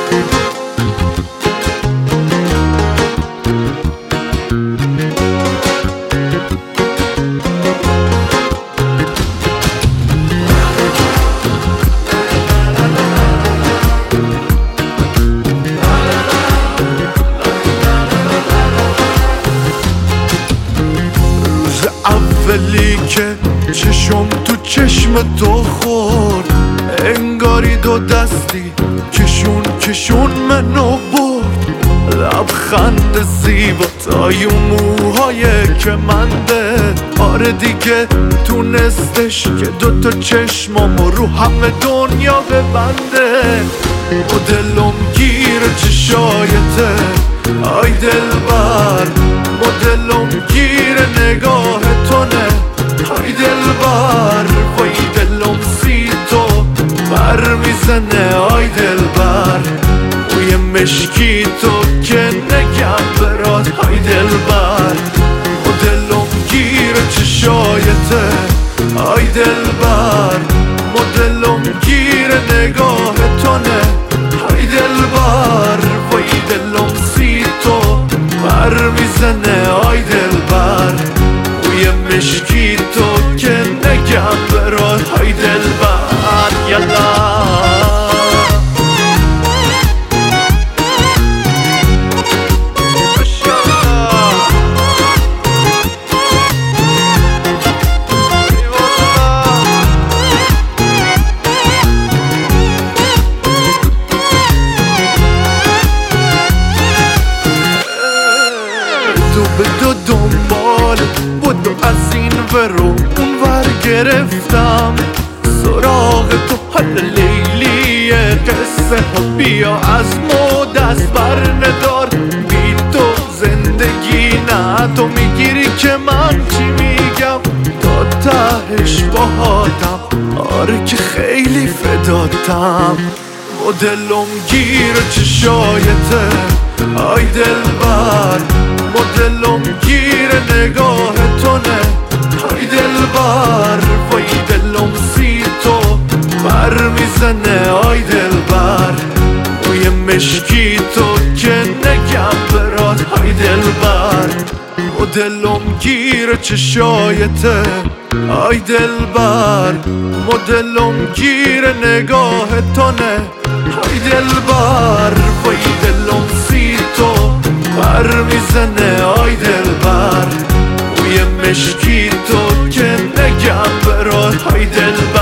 اولی که چشم تو چشم تو خورد، انگاری دو دستی کشون منو برد. لبخند زیبا تای موهای کمنده، آره دیگه تونستش که دوتا چشمامو رو همه دنیا ببنده. و دلم گیر چشایته آی دلبر، و دلم گیر نگاه تونه آی دلبر. وای دلم سی تو بر میزنه آی دلبر، بوی مشکی تو که نگم برات آی دلبر. و دلم گیر چشایته آی دلبر، و دلم گیر نگاه تونه آی دلبر. وای دلم سی تو بر میزنه آی دلبر، بوی مشکی تو که نگم برات آی دلبر. یلا بدو دنبال بدو از این ورو اون ور گرفتم سراغ تو. حالا لیلی قصه ها بیا از ما دست بر ندار، بی تو زندگی نه. تو میگیری که من چی میگم تا تهش باهاتم، آره که خیلی فداتم. و دلم گیر چشایته آی دلبر، و دلم گیر نگاه تونه آی دلبر. وای دلم سی تو بر میزنه آی دلبر، بوی مشکی تو که نگم برات آی دلبر. و دلم گیر چشایته آی دلبر، و دلم گیر نگاه تونه آی دلبر. وای دلم سی تو بر میزنه آی دلبر، بوی مشکی تو که نگم برات آی دلبر.